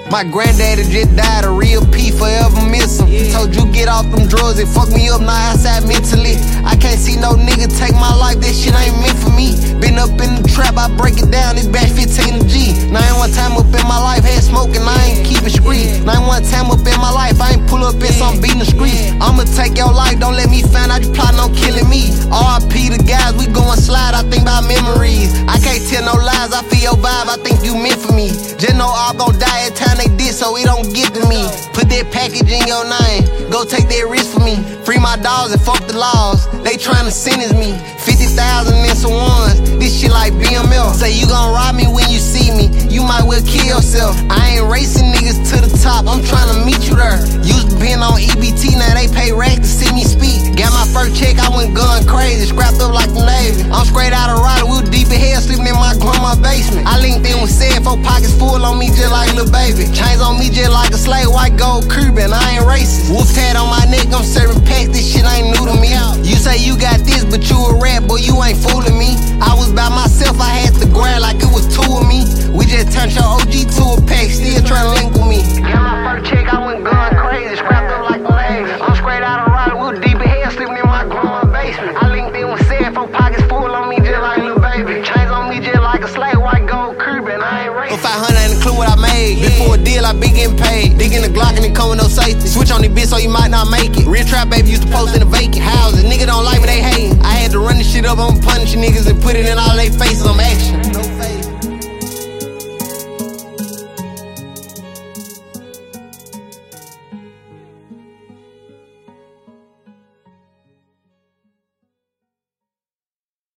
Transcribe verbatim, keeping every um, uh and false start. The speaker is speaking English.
My granddaddy just died, a real P, forever miss him. Yeah. Told you get off them drugs, it fuck me up, now outside mentally. I can't see no nigga take my life, that shit ain't meant for me. Been up in the trap, I break it down, this batch fifteen G. Now ain't one time up in my life, had smoking, I ain't keeping street. Now ain't one time up in my life, I ain't pull up in some beating the streets. I'ma take your life, don't let me find out you plotting on killing me. R I P the guys, we going slide, I think about memories. I can't tell no lies, I feel your vibe, I think you meant for me. Just know I'm gon' die every time they did, so it don't get to me. Put that package in your name, go take that risk for me. Free my dogs and fuck the laws, they tryna sentence me. fifty thousand and some ones, this shit like B M L. Say you gon' rob me when you see me, you might well kill yourself. I ain't racing niggas to the top, I'm tryna meet you there. Used to being on E B T, now they pay racks to see me speak. Got my first check, I went gun crazy, scrapped up like the Navy. I'm straight out of Raleigh, we was deep in hell, sleeping in my grandma's basement. I linked in with Sad, four pockets full on me just like Lil Baby. Chains on me just like a slave, white gold Cuban, I ain't racist. Wolf tat on my neck, I'm serving packs, this shit ain't new to me. You say you got this, but you a rat, boy, you ain't fooling me. I was by myself, I had to grab like it was two of me. We just turned your O G to a pack, still tryna link with me. Got my first check, I went gun crazy, scrapped up like the Navy. I'm straight out of Raleigh, we was deep in hell, sleeping in my grandma's basement. I linked in with Sad, four pockets full on me just like Lil Baby. Chains on me just like a slave, white gold Cuban, I ain't racist. five hundred ain't a clue what I made. Yeah. Before a deal, I been getting paid. Digging the Glock and it come with no safety. Switch on the bitch so you might not make it. Real trap baby used to post in the vacant houses. Nigga don't like me, they hating. I had to run this shit up, I'm punishing niggas and put it in all they faces, I'm action.